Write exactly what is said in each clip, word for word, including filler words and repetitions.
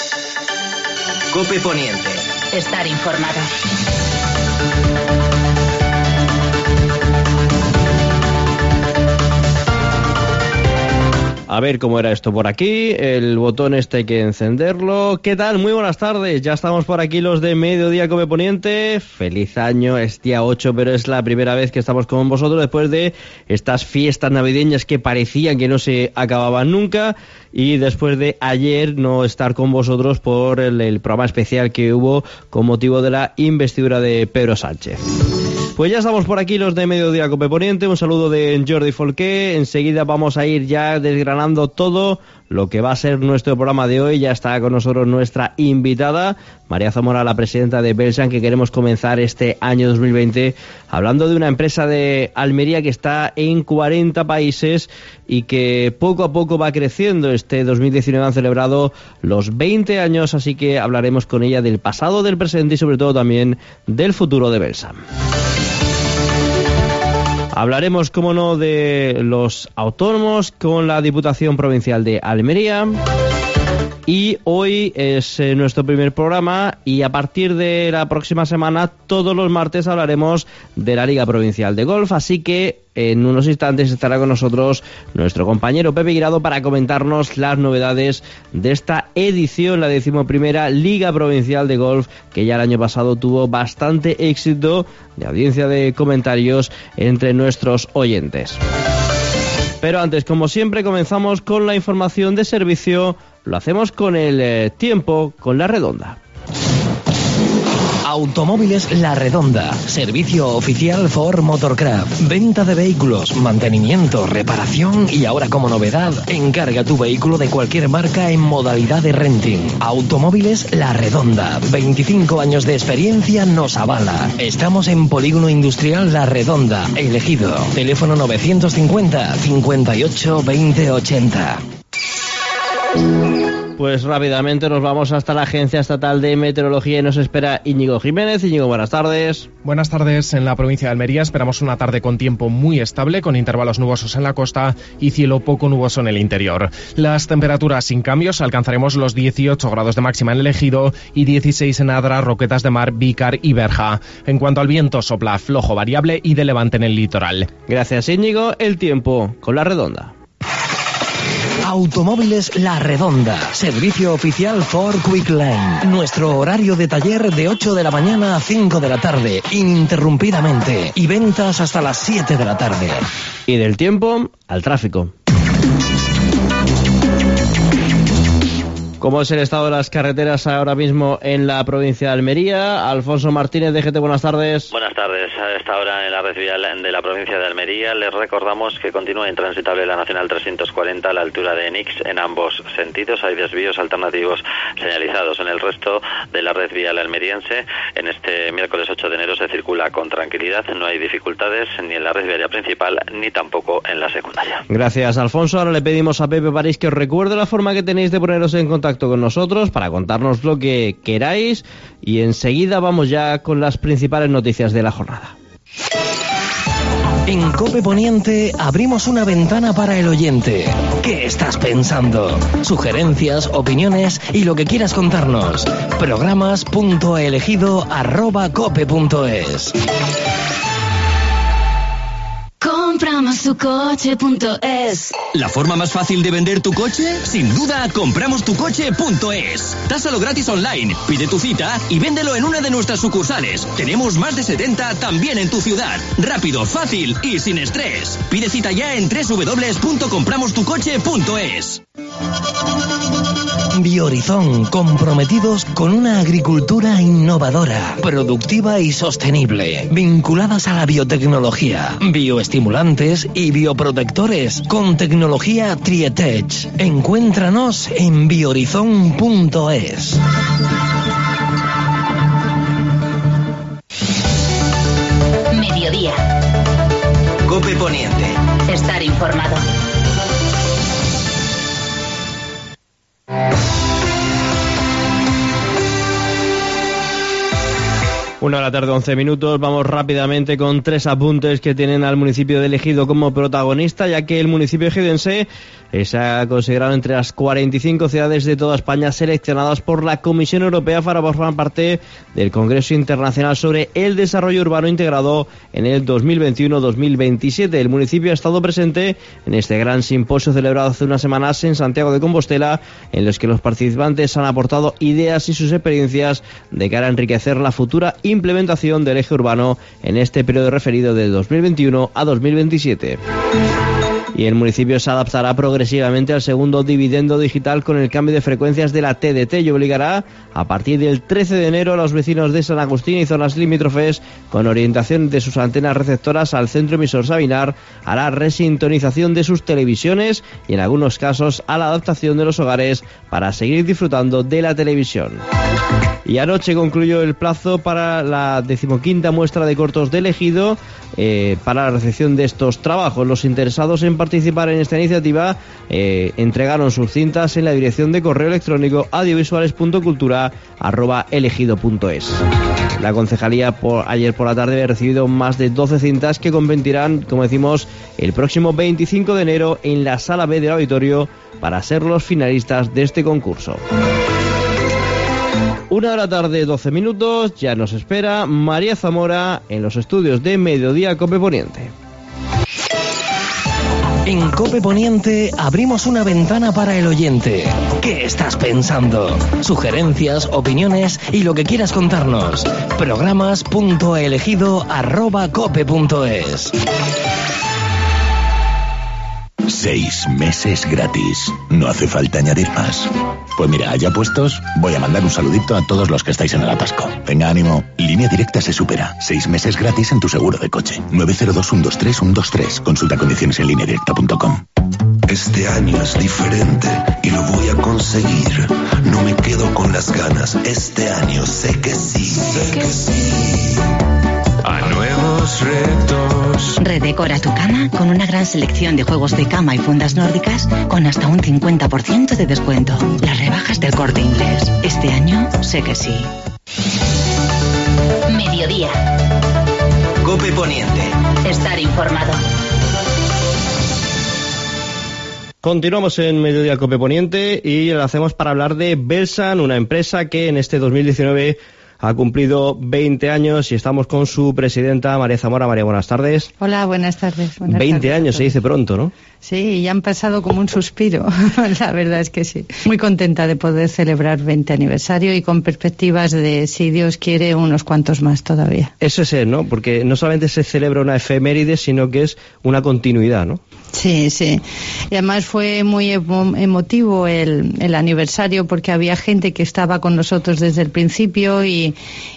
COPE Poniente. Estar informado. A ver cómo era esto por aquí, el botón este hay que encenderlo. ¿Qué tal? Muy buenas tardes, ya estamos por aquí los de Mediodía COPE Poniente. Feliz año, es día ocho, pero es la primera vez que estamos con vosotros después de estas fiestas navideñas que parecían que no se acababan nunca, y después de ayer no estar con vosotros por el, el programa especial que hubo con motivo de la investidura de Pedro Sánchez. Pues ya estamos por aquí los de Mediodía COPE Poniente, un saludo de Jordi Folqué. Enseguida vamos a ir ya desgranando todo lo que va a ser nuestro programa de hoy. Ya está con nosotros nuestra invitada, María Zamora, la presidenta de Belsan, que queremos comenzar este año dos mil veinte hablando de una empresa de Almería que está en cuarenta países y que poco a poco va creciendo. Este dos mil diecinueve han celebrado los veinte años, así que hablaremos con ella del pasado, del presente y sobre todo también del futuro de Belsan. Hablaremos, como no, de los autónomos con la Diputación Provincial de Almería. Y hoy es eh, nuestro primer programa, y a partir de la próxima semana, todos los martes hablaremos de la Liga Provincial de Golf. Así que en unos instantes estará con nosotros nuestro compañero Pepe Guirado para comentarnos las novedades de esta edición, la decimoprimera Liga Provincial de Golf, que ya el año pasado tuvo bastante éxito de audiencia de comentarios entre nuestros oyentes. Pero antes, como siempre, comenzamos con la información de servicio. Lo hacemos con el eh, tiempo, con La Redonda. Automóviles La Redonda, servicio oficial Ford Motorcraft, venta de vehículos, mantenimiento, reparación y ahora como novedad, encarga tu vehículo de cualquier marca en modalidad de renting. Automóviles La Redonda, veinticinco años de experiencia nos avala. Estamos en Polígono Industrial La Redonda, El Ejido. Teléfono novecientos cincuenta, cincuenta y ocho, veinte, ochenta. Pues rápidamente nos vamos hasta la Agencia Estatal de Meteorología y nos espera Íñigo Jiménez. Íñigo, buenas tardes. Buenas tardes. En la provincia de Almería esperamos una tarde con tiempo muy estable, con intervalos nubosos en la costa y cielo poco nuboso en el interior. Las temperaturas sin cambios, alcanzaremos los dieciocho grados de máxima en El Ejido y dieciséis en Adra, Roquetas de Mar, Vícar y Berja. En cuanto al viento, sopla flojo variable y de levante en el litoral. Gracias, Íñigo. El tiempo con La Redonda. Automóviles La Redonda, servicio oficial Ford Quick Line. Nuestro horario de taller de ocho de la mañana a cinco de la tarde, ininterrumpidamente, y ventas hasta las siete de la tarde. Y del tiempo al tráfico. ¿Cómo es el estado de las carreteras ahora mismo en la provincia de Almería? Alfonso Martínez, D G T, buenas tardes. Buenas tardes. A esta hora en la red vial de la provincia de Almería les recordamos que continúa intransitable la Nacional trescientos cuarenta a la altura de Nix en ambos sentidos. Hay desvíos alternativos señalizados. En el resto de la red vial almeriense, en este miércoles ocho de enero se circula con tranquilidad. No hay dificultades ni en la red viaria principal ni tampoco en la secundaria. Gracias, Alfonso. Ahora le pedimos a Pepe París que os recuerde la forma que tenéis de poneros en contacto con nosotros para contarnos lo que queráis, y enseguida vamos ya con las principales noticias de la jornada. En COPE Poniente abrimos una ventana para el oyente. ¿Qué estás pensando? Sugerencias, opiniones y lo que quieras contarnos. Programas punto elegido arroba cope punto es. Compramos tu coche punto es. ¿La forma más fácil de vender tu coche? Sin duda, compramos tu coche punto es. Tásalo gratis online, pide tu cita y véndelo en una de nuestras sucursales. Tenemos más de setenta también en tu ciudad. Rápido, fácil y sin estrés. Pide cita ya en doble u doble u doble u punto compramos tu coche punto es. Biohorizon, comprometidos con una agricultura innovadora, productiva y sostenible, vinculadas a la biotecnología, bioestimulantes y bioprotectores, con tecnología Trietech. Encuéntranos en biohorizon punto es. Mediodía. COPE Poniente. Estar informado. Una de la tarde, once minutos. Vamos rápidamente con tres apuntes que tienen al municipio de El Ejido como protagonista, ya que el municipio ejidense eh, se ha considerado entre las cuarenta y cinco ciudades de toda España seleccionadas por la Comisión Europea para formar parte del Congreso Internacional sobre el Desarrollo Urbano Integrado en el dos mil veintiuno dos mil veintisiete. El municipio ha estado presente en este gran simposio celebrado hace unas semanas en Santiago de Compostela, en los que los participantes han aportado ideas y sus experiencias de cara a enriquecer la futura implementación del eje urbano en este periodo referido de dos mil veintiuno a dos mil veintisiete. Y el municipio se adaptará progresivamente al segundo dividendo digital con el cambio de frecuencias de la T D T y obligará a partir del trece de enero a los vecinos de San Agustín y zonas limítrofes con orientación de sus antenas receptoras al centro emisor Sabinar a la resintonización de sus televisiones y en algunos casos a la adaptación de los hogares para seguir disfrutando de la televisión. Y anoche concluyó el plazo para la decimoquinta muestra de cortos de Ejido eh, para la recepción de estos trabajos. Los interesados en participar en esta iniciativa eh, entregaron sus cintas en la dirección de correo electrónico audiovisuales punto cultura arroba elegido punto es. La concejalía por, ayer por la tarde había recibido más de doce cintas que competirán, como decimos, el próximo veinticinco de enero en la sala B del auditorio para ser los finalistas de este concurso. Una de la tarde, doce minutos, ya nos espera María Zamora en los estudios de Mediodía Cope Poniente. En Cope Poniente abrimos una ventana para el oyente. ¿Qué estás pensando? Sugerencias, opiniones y lo que quieras contarnos. Programas punto elegido arroba cope punto es. Seis meses gratis. No hace falta añadir más. Pues mira, ya puestos, voy a mandar un saludito a todos los que estáis en el atasco. Venga, ánimo. Línea Directa se supera. Seis meses gratis en tu seguro de coche. nueve cero dos, uno dos tres, uno dos tres. Consulta condiciones en línea directa punto com. Este año es diferente y lo voy a conseguir. No me quedo con las ganas. Este año sé que sí. Sé que sí. A nuevos retos. Redecora tu cama con una gran selección de juegos de cama y fundas nórdicas con hasta un cincuenta por ciento de descuento. Las rebajas del Corte Inglés. Este año sé que sí. Mediodía. Cope Poniente. Estar informado. Continuamos en Mediodía Cope Poniente y lo hacemos para hablar de Belsan, una empresa que en este dos mil diecinueve ha cumplido veinte años y estamos con su presidenta, María Zamora. María, buenas tardes. Hola, buenas tardes. Buenas veinte tardes años, se dice pronto, ¿no? Sí, ya han pasado como un suspiro. La verdad es que sí. Muy contenta de poder celebrar veinte aniversario y con perspectivas de, si Dios quiere, unos cuantos más todavía. Eso es, ¿no? Porque no solamente se celebra una efeméride, sino que es una continuidad, ¿no? Sí, sí. Y además fue muy emo- emotivo el, el aniversario porque había gente que estaba con nosotros desde el principio y,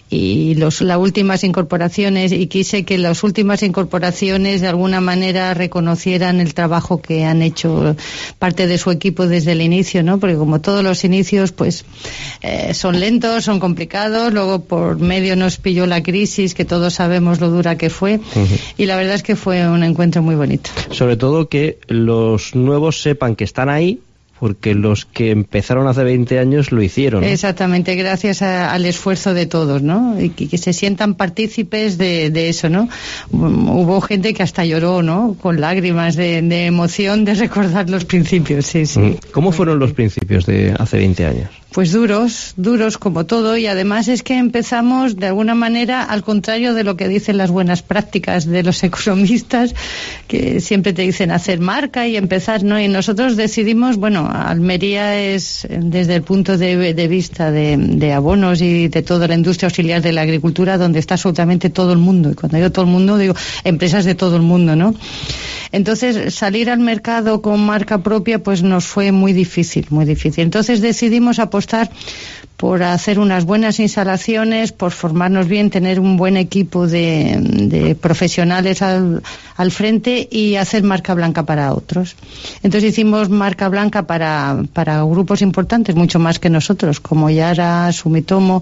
y los, las últimas incorporaciones, y quise que las últimas incorporaciones de alguna manera reconocieran el trabajo que han hecho parte de su equipo desde el inicio, ¿no? Porque como todos los inicios, pues eh, son lentos, son complicados, luego por medio nos pilló la crisis, que todos sabemos lo dura que fue, uh-huh. Y la verdad es que fue un encuentro muy bonito. Sobre todo que los nuevos sepan que están ahí, porque los que empezaron hace veinte años lo hicieron, ¿no? Exactamente, gracias a, al esfuerzo de todos, ¿no? Y que, que se sientan partícipes de, de eso, ¿no? Hubo gente que hasta lloró, ¿no? Con lágrimas de, de emoción de recordar los principios, sí, sí. ¿Cómo fueron los principios de hace veinte años? Pues duros, duros como todo, y además es que empezamos de alguna manera al contrario de lo que dicen las buenas prácticas de los economistas, que siempre te dicen hacer marca y empezar, ¿no? Y nosotros decidimos, bueno, Almería es, desde el punto de, de vista de, de abonos y de toda la industria auxiliar de la agricultura, donde está absolutamente todo el mundo, y cuando digo todo el mundo digo empresas de todo el mundo, ¿no? Entonces, salir al mercado con marca propia pues nos fue muy difícil, muy difícil. Entonces decidimos apostar por hacer unas buenas instalaciones, por formarnos bien, tener un buen equipo de, de profesionales al, al frente y hacer marca blanca para otros. Entonces hicimos marca blanca para, para grupos importantes, mucho más que nosotros, como Yara, Sumitomo,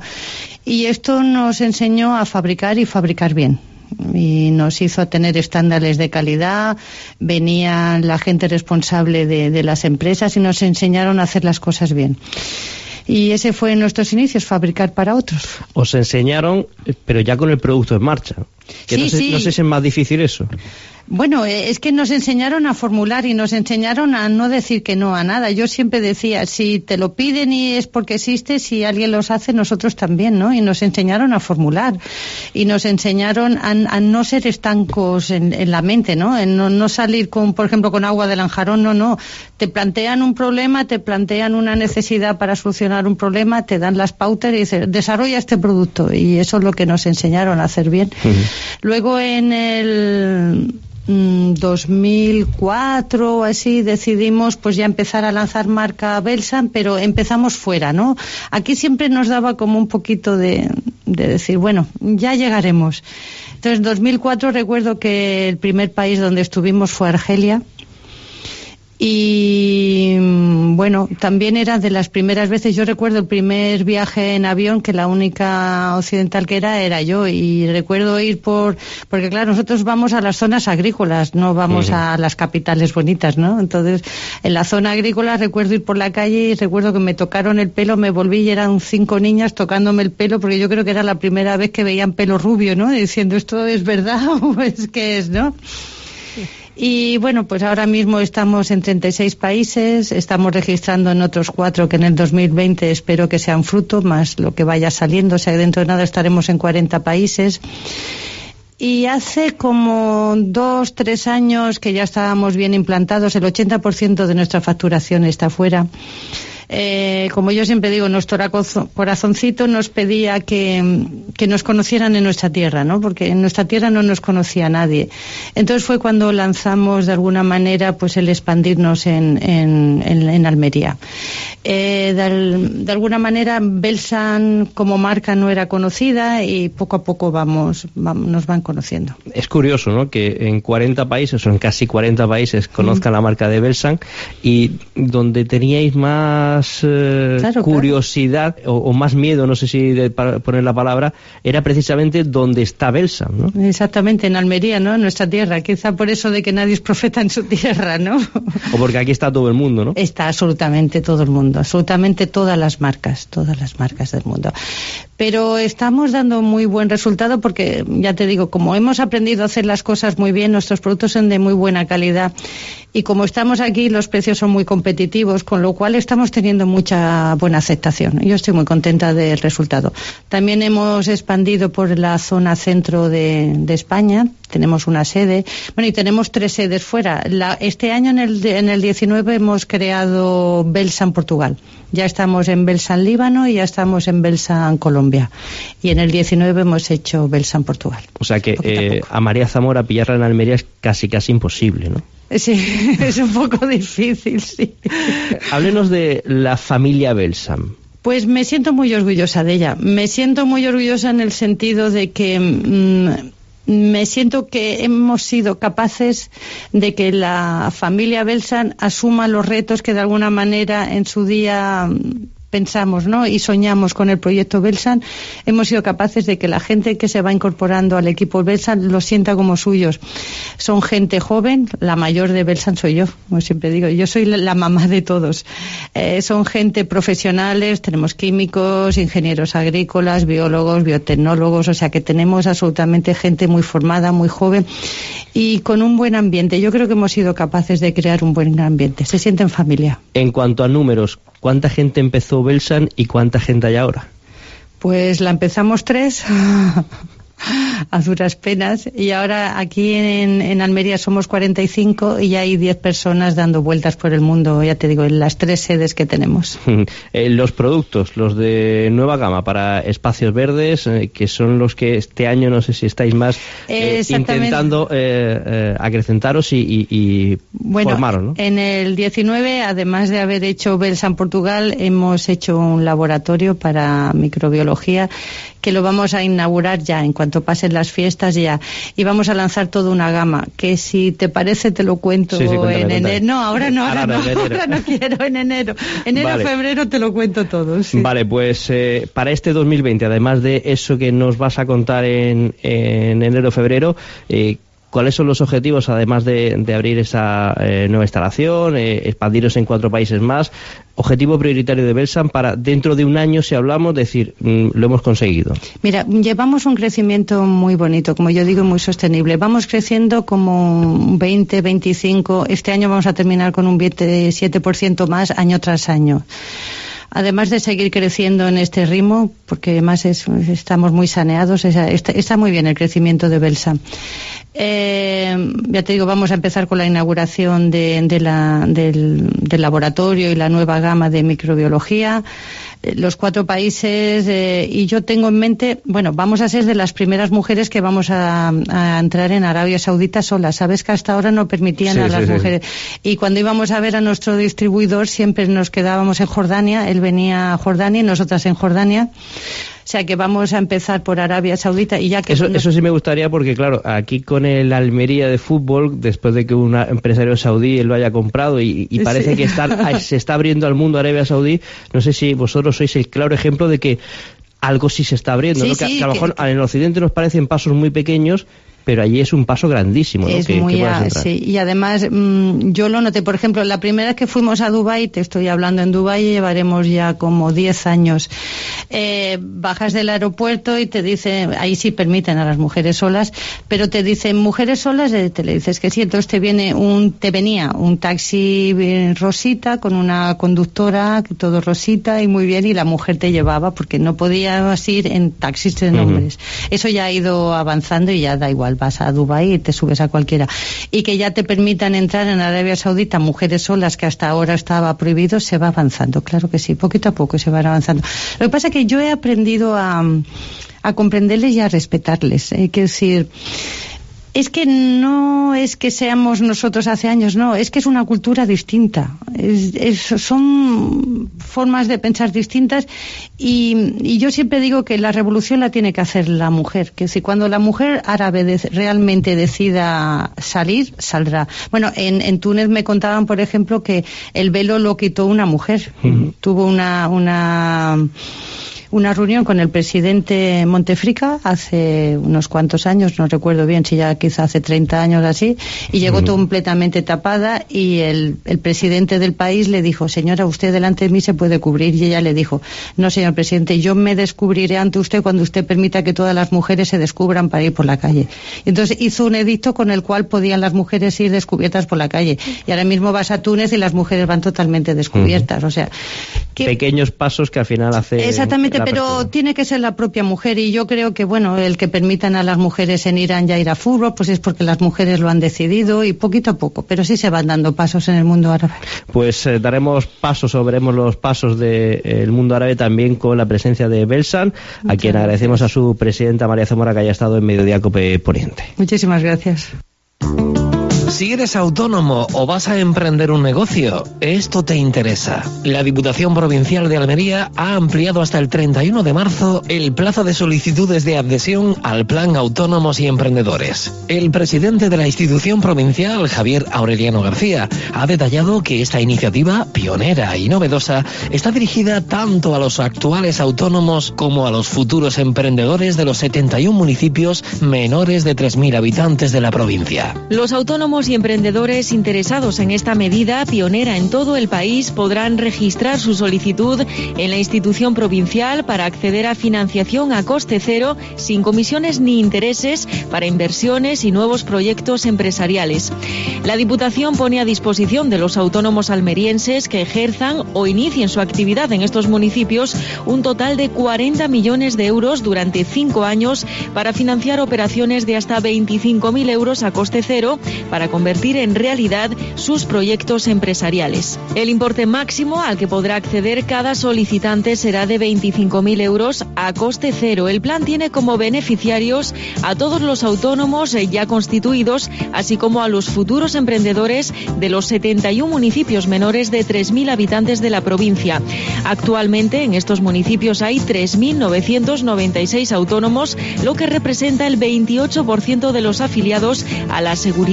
y esto nos enseñó a fabricar y fabricar bien. Y nos hizo tener estándares de calidad, venía la gente responsable de, de las empresas y nos enseñaron a hacer las cosas bien. Y ese fue nuestros inicios, fabricar para otros. Os enseñaron, pero ya con el producto en marcha. Que sí, no sé, sí. no sé si es más difícil eso. Bueno, es que nos enseñaron a formular y nos enseñaron a no decir que no a nada. Yo siempre decía, si te lo piden y es porque existe, si alguien los hace, nosotros también, ¿no? Y nos enseñaron a formular y nos enseñaron a, a no ser estancos en, en la mente, ¿no? En no, no salir con, por ejemplo, con agua de Lanjarón, no, no. Te plantean un problema, te plantean una necesidad para solucionar un problema, te dan las pautas y dicen, desarrolla este producto. Y eso es lo que nos enseñaron a hacer bien. Uh-huh. Luego en el dos mil cuatro o así decidimos pues ya empezar a lanzar marca Belsan, pero empezamos fuera, ¿no? Aquí siempre nos daba como un poquito de, de decir, bueno, ya llegaremos. Entonces en dos mil cuatro recuerdo que el primer país donde estuvimos fue Argelia. Y bueno, también era de las primeras veces, yo recuerdo el primer viaje en avión, que la única occidental que era, era yo, y recuerdo ir por, porque claro, nosotros vamos a las zonas agrícolas, no vamos uh-huh. a las capitales bonitas, ¿no? Entonces, en la zona agrícola recuerdo ir por la calle y recuerdo que me tocaron el pelo, me volví y eran cinco niñas tocándome el pelo, porque yo creo que era la primera vez que veían pelo rubio, ¿no? Diciendo, ¿esto es verdad o es que es, no? Y bueno, pues ahora mismo estamos en treinta y seis países, estamos registrando en otros cuatro que en el dos mil veinte espero que sean fruto, más lo que vaya saliendo, o sea, dentro de nada estaremos en cuarenta países. Y hace como dos, tres años que ya estábamos bien implantados, el ochenta por ciento de nuestra facturación está fuera. Eh, como yo siempre digo, nuestro corazoncito nos pedía que, que nos conocieran en nuestra tierra, ¿no? Porque en nuestra tierra no nos conocía nadie. Entonces fue cuando lanzamos de alguna manera pues el expandirnos en, en, en, en Almería. Eh, de, de alguna manera Belsan como marca no era conocida y poco a poco vamos, vamos nos van conociendo. Es curioso, ¿no? Que en cuarenta países o en casi cuarenta países conozcan mm. la marca de Belsan, y donde teníais más Eh, claro, curiosidad claro. O, o más miedo, no sé si de, para poner la palabra, era precisamente donde está Belsan, ¿no? Exactamente, en Almería, ¿no? En nuestra tierra, quizá por eso de que nadie es profeta en su tierra, ¿no? O porque aquí está todo el mundo, ¿no? Está absolutamente todo el mundo, absolutamente todas las marcas, todas las marcas del mundo. Pero estamos dando muy buen resultado porque, ya te digo, como hemos aprendido a hacer las cosas muy bien, nuestros productos son de muy buena calidad y como estamos aquí los precios son muy competitivos, con lo cual estamos teniendo mucha buena aceptación. Yo estoy muy contenta del resultado. También hemos expandido por la zona centro de, de España, tenemos una sede, bueno, y tenemos tres sedes fuera. La, este año en el, en el diecinueve hemos creado Belsan Portugal. Ya estamos en Belsan Líbano y ya estamos en Belsan Colombia. Y en el diecinueve hemos hecho Belsan Portugal. O sea que eh, a, a María Zamora pillarla en Almería es casi casi imposible, ¿no? Sí, es un poco difícil, sí. Háblenos de la familia Belsan. Pues me siento muy orgullosa de ella. Me siento muy orgullosa en el sentido de que mmm, me siento que hemos sido capaces de que la familia Belsan asuma los retos que de alguna manera en su día pensamos, ¿no? Y soñamos con el proyecto Belsan. Hemos sido capaces de que la gente que se va incorporando al equipo Belsan lo sienta como suyos. Son gente joven, la mayor de Belsan soy yo, como siempre digo, yo soy la mamá de todos. Eh, son gente profesionales, tenemos químicos, ingenieros agrícolas, biólogos, biotecnólogos, o sea que tenemos absolutamente gente muy formada, muy joven y con un buen ambiente. Yo creo que hemos sido capaces de crear un buen ambiente. Se siente en familia. En cuanto a números, ¿cuánta gente empezó Belsan y cuánta gente hay ahora? Pues la empezamos tres, a duras penas, y ahora aquí en, en Almería somos cuarenta y cinco y hay diez personas dando vueltas por el mundo, ya te digo, en las tres sedes que tenemos. eh, los productos, los de nueva gama para espacios verdes, eh, que son los que este año, no sé si estáis más eh, intentando eh, eh, acrecentaros y, y, y bueno, formaros, ¿no? En el diecinueve, además de haber hecho Belsan Portugal, hemos hecho un laboratorio para microbiología que lo vamos a inaugurar ya, en cuanto pasen las fiestas ya. Y vamos a lanzar toda una gama, que si te parece te lo cuento sí, sí, cuéntame, en enero. Cuéntame. No, ahora no, ahora, ahora no, no, ahora no quiero, en enero. Enero, vale. Febrero te lo cuento todo. Sí. Vale, pues eh, para este dos mil veinte, además de eso que nos vas a contar en, en enero, febrero, eh, ¿Cuáles son los objetivos, además de, de abrir esa eh, nueva instalación, eh, expandirnos en cuatro países más? Objetivo prioritario de Belsan para dentro de un año, si hablamos, decir, mmm, lo hemos conseguido. Mira, llevamos un crecimiento muy bonito, como yo digo, muy sostenible. Vamos creciendo como un veinte, veinticinco, este año vamos a terminar con un veintisiete por ciento más año tras año. Además de seguir creciendo en este ritmo, porque además es, estamos muy saneados, está, está muy bien el crecimiento de Belsan. Eh, ya te digo, vamos a empezar con la inauguración de, de la, del, del laboratorio y la nueva gama de microbiología. Eh, los cuatro países, eh, y yo tengo en mente, bueno, vamos a ser de las primeras mujeres que vamos a, a entrar en Arabia Saudita solas. Sabes que hasta ahora no permitían sí, a las sí, mujeres. Sí. Y cuando íbamos a ver a nuestro distribuidor, siempre nos quedábamos en Jordania. Él venía a Jordania y nosotras en Jordania. O sea que vamos a empezar por Arabia Saudita y ya que... Eso, eso sí me gustaría porque, claro, aquí con el Almería de fútbol, después de que un empresario saudí lo haya comprado y, y parece sí. que está, se está abriendo al mundo Arabia Saudí, no sé si vosotros sois el claro ejemplo de que algo sí se está abriendo, sí, ¿no? que, sí, que a lo mejor que... en el Occidente nos parecen pasos muy pequeños, pero allí es un paso grandísimo, ¿no? Es que, muy que a, sí, y además mmm, yo lo noté, por ejemplo, la primera vez que fuimos a Dubái, te estoy hablando en Dubái, llevaremos ya como diez años, eh, bajas del aeropuerto y te dicen, ahí sí permiten a las mujeres solas, pero te dicen mujeres solas, eh, te le dices que sí, entonces te viene un, te venía un taxi rosita con una conductora, todo rosita y muy bien, y la mujer te llevaba porque no podías ir en taxis de hombres. Uh-huh. Eso ya ha ido avanzando y ya da igual. Vas a Dubái y te subes a cualquiera. Y que ya te permitan entrar en Arabia Saudita mujeres solas, que hasta ahora estaba prohibido, se va avanzando, claro que sí, poquito a poco se van avanzando. Lo que pasa es que yo he aprendido a, a comprenderles y a respetarles. Hay que decir, es que no es que seamos nosotros hace años, no, es que es una cultura distinta. Es, es, son formas de pensar distintas y, y yo siempre digo que la revolución la tiene que hacer la mujer. Que si cuando la mujer árabe de, realmente decida salir, saldrá. Bueno, en, en Túnez me contaban, por ejemplo, que el velo lo quitó una mujer. Uh-huh. Tuvo una... una una reunión con el presidente Montefrica hace unos cuantos años, no recuerdo bien si ya quizá hace treinta años así, y llegó mm. completamente tapada y el, el presidente del país le dijo, señora, usted delante de mí se puede cubrir, y ella le dijo, no señor presidente, yo me descubriré ante usted cuando usted permita que todas las mujeres se descubran para ir por la calle. Entonces hizo un edicto con el cual podían las mujeres ir descubiertas por la calle, y ahora mismo vas a Túnez y las mujeres van totalmente descubiertas, mm. o sea... Que... pequeños pasos que al final hace... Exactamente, pero persona. Tiene que ser la propia mujer, y yo creo que, bueno, el que permitan a las mujeres en Irán ya ir a fútbol, pues es porque las mujeres lo han decidido, y poquito a poco, pero sí se van dando pasos en el mundo árabe. Pues eh, daremos pasos o veremos los pasos del de, eh, mundo árabe también con la presencia de Belsan, a quien agradecemos a su presidenta María Zamora que haya estado en Mediodía Cope Poniente. Muchísimas gracias. Si eres autónomo o vas a emprender un negocio, esto te interesa. La Diputación Provincial de Almería ha ampliado hasta el treinta y uno de marzo el plazo de solicitudes de adhesión al Plan Autónomos y Emprendedores. El presidente de la institución provincial, Javier Aureliano García, ha detallado que esta iniciativa, pionera y novedosa, está dirigida tanto a los actuales autónomos como a los futuros emprendedores de los setenta y uno municipios menores de tres mil habitantes de la provincia. Los autónomos y emprendedores interesados en esta medida pionera en todo el país podrán registrar su solicitud en la institución provincial para acceder a financiación a coste cero, sin comisiones ni intereses, para inversiones y nuevos proyectos empresariales. La Diputación pone a disposición de los autónomos almerienses que ejerzan o inicien su actividad en estos municipios un total de cuarenta millones de euros durante cinco años para financiar operaciones de hasta veinticinco mil euros a coste cero para convertir en realidad sus proyectos empresariales. El importe máximo al que podrá acceder cada solicitante será de veinticinco mil euros a coste cero. El plan tiene como beneficiarios a todos los autónomos ya constituidos, así como a los futuros emprendedores de los setenta y uno municipios menores de tres mil habitantes de la provincia. Actualmente en estos municipios hay tres mil novecientos noventa y seis autónomos, lo que representa el veintiocho por ciento de los afiliados a la Seguridad Social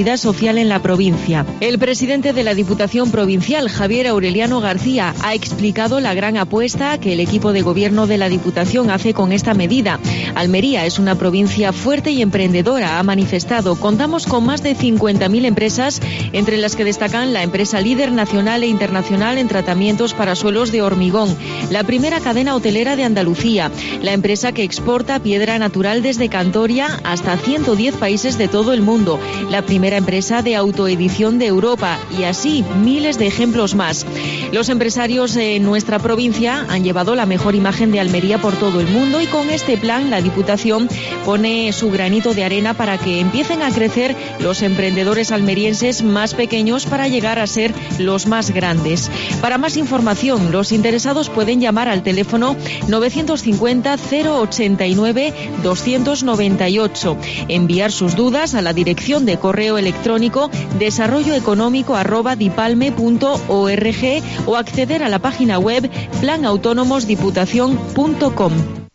oficial en la provincia. El presidente de la Diputación Provincial, Javier Aureliano García, ha explicado la gran apuesta que el equipo de gobierno de la Diputación hace con esta medida. Almería es una provincia fuerte y emprendedora, ha manifestado. Contamos con más de cincuenta mil empresas, entre las que destacan la empresa líder nacional e internacional en tratamientos para suelos de hormigón, la primera cadena hotelera de Andalucía, la empresa que exporta piedra natural desde Cantoria hasta ciento diez países de todo el mundo, la primera empresa de autoedición de Europa y así miles de ejemplos más. Los empresarios en nuestra provincia han llevado la mejor imagen de Almería por todo el mundo y con este plan la Diputación pone su granito de arena para que empiecen a crecer los emprendedores almerienses más pequeños para llegar a ser los más grandes. Para más información, los interesados pueden llamar al teléfono novecientos cincuenta cero ochenta y nueve doscientos noventa y ocho, enviar sus dudas a la dirección de correo electrónico desarrolloeconómico arroba dipalme punto org o acceder a la página web plan autónomos diputación punto com.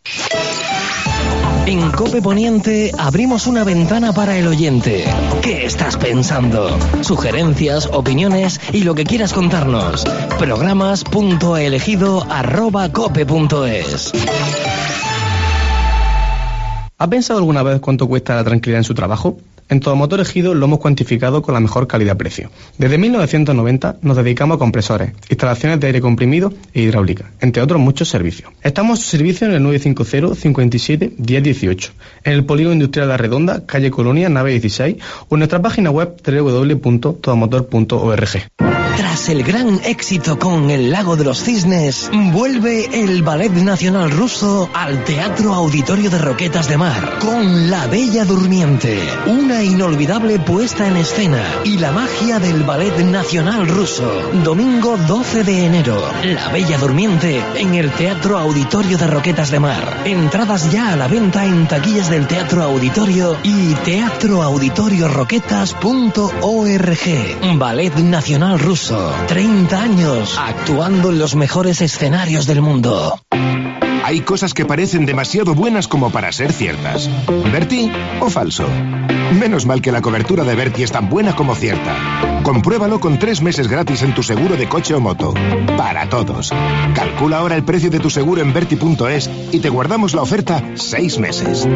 En COPE Poniente abrimos una ventana para el oyente. ¿Qué estás pensando? Sugerencias, opiniones y lo que quieras contarnos. Programas.elegido arroba cope punto es. ¿Ha pensado alguna vez cuánto cuesta la tranquilidad en su trabajo? En Todomotor Ejido lo hemos cuantificado con la mejor calidad-precio. Desde mil novecientos noventa nos dedicamos a compresores, instalaciones de aire comprimido e hidráulica, entre otros muchos servicios. Estamos a su servicio en el nueve cinco cero cincuenta y siete diez dieciocho, en el Polígono Industrial La Redonda, calle Colonia, nave dieciséis, o en nuestra página web doble u doble u doble u punto todomotor punto org. Tras el gran éxito con El Lago de los Cisnes, vuelve el Ballet Nacional Ruso al Teatro Auditorio de Roquetas de Mar, con La Bella Durmiente, una inolvidable puesta en escena y la magia del Ballet Nacional Ruso. Domingo doce de enero, La Bella Durmiente en el Teatro Auditorio de Roquetas de Mar. Entradas ya a la venta en taquillas del Teatro Auditorio y teatro auditorio roquetas punto org. Ballet Nacional Ruso. treinta años actuando en los mejores escenarios del mundo. Hay cosas que parecen demasiado buenas como para ser ciertas. ¿Berti o falso? Menos mal que la cobertura de Berti es tan buena como cierta. Compruébalo con tres meses gratis en tu seguro de coche o moto. Para todos. Calcula ahora el precio de tu seguro en berti punto es y te guardamos la oferta seis meses.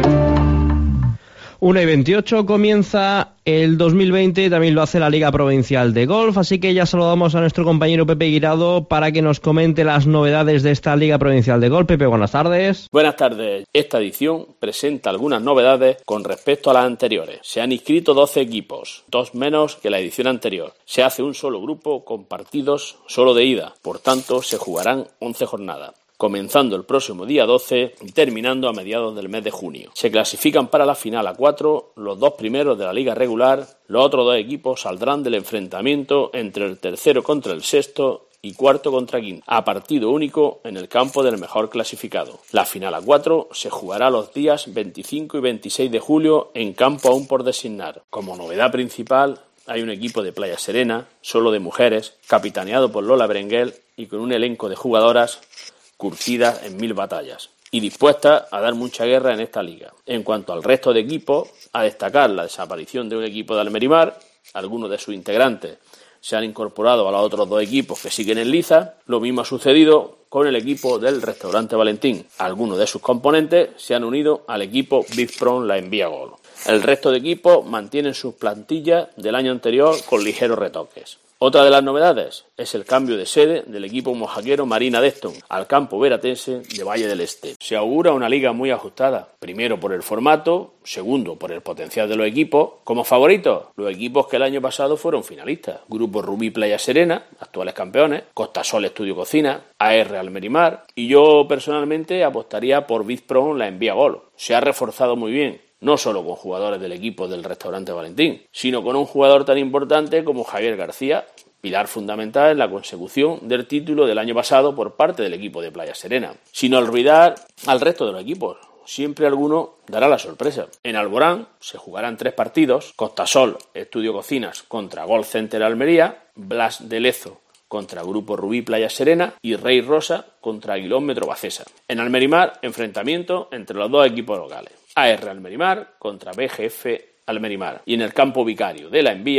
una y veintiocho comienza el dos mil veinte, también lo hace la Liga Provincial de Golf, así que ya saludamos a nuestro compañero Pepe Guirado para que nos comente las novedades de esta Liga Provincial de Golf. Pepe, buenas tardes. Buenas tardes. Esta edición presenta algunas novedades con respecto a las anteriores. Se han inscrito doce equipos, dos menos que la edición anterior. Se hace un solo grupo con partidos solo de ida, por tanto se jugarán once jornadas, comenzando el próximo día doce y terminando a mediados del mes de junio. Se clasifican para la final a cuatro los dos primeros de la liga regular. Los otros dos equipos saldrán del enfrentamiento entre el tercero contra el sexto y cuarto contra quinto, a partido único en el campo del mejor clasificado. La final a cuatro se jugará los días veinticinco y veintiséis de julio en campo aún por designar. Como novedad principal, hay un equipo de Playa Serena, solo de mujeres, capitaneado por Lola Berenguel y con un elenco de jugadoras curtidas en mil batallas y dispuestas a dar mucha guerra en esta liga. En cuanto al resto de equipos, a destacar la desaparición de un equipo de Almerimar. Algunos de sus integrantes se han incorporado a los otros dos equipos que siguen en liza. Lo mismo ha sucedido con el equipo del Restaurante Valentín. Algunos de sus componentes se han unido al equipo Big Prom La Envía Gol. El resto de equipos mantienen sus plantillas del año anterior con ligeros retoques. Otra de las novedades es el cambio de sede del equipo mojaquero Marina Deston al campo veratense de Valle del Este. Se augura una liga muy ajustada, primero por el formato, segundo por el potencial de los equipos. Como favoritos, los equipos que el año pasado fueron finalistas: Grupo Rubí Playa Serena, actuales campeones, Costasol Estudio Cocina, A R Almerimar, y yo personalmente apostaría por Bizprom La Envía Gol. Se ha reforzado muy bien, no solo con jugadores del equipo del Restaurante Valentín, sino con un jugador tan importante como Javier García, pilar fundamental en la consecución del título del año pasado por parte del equipo de Playa Serena. Sin olvidar al resto de los equipos, siempre alguno dará la sorpresa. En Alborán se jugarán tres partidos: Costasol Estudio Cocinas contra Golf Center Almería, Blas de Lezo contra Grupo Rubí Playa Serena y Rey Rosa contra Aguilón Metro Bacesa. En Almerimar, enfrentamiento entre los dos equipos locales: A R Almerimar contra B G F Almerimar. Y en el campo vicario de La Envía,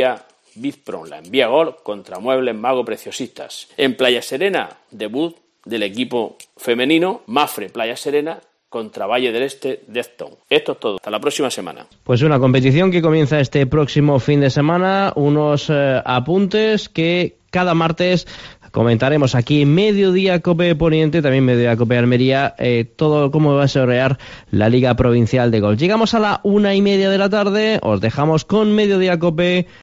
Bizprom la envía gol contra Muebles Mago Preciosistas. En Playa Serena, debut del equipo femenino, Mafre Playa Serena contra Valle del Este Defton. Esto es todo. Hasta la próxima semana. Pues una competición que comienza este próximo fin de semana. Unos eh, apuntes que cada martes comentaremos aquí Mediodía Cope Poniente, también Mediodía Cope Almería, eh, todo cómo va a desarrollar la Liga Provincial de Golf. Llegamos a la una y media de la tarde, os dejamos con Mediodía Cope,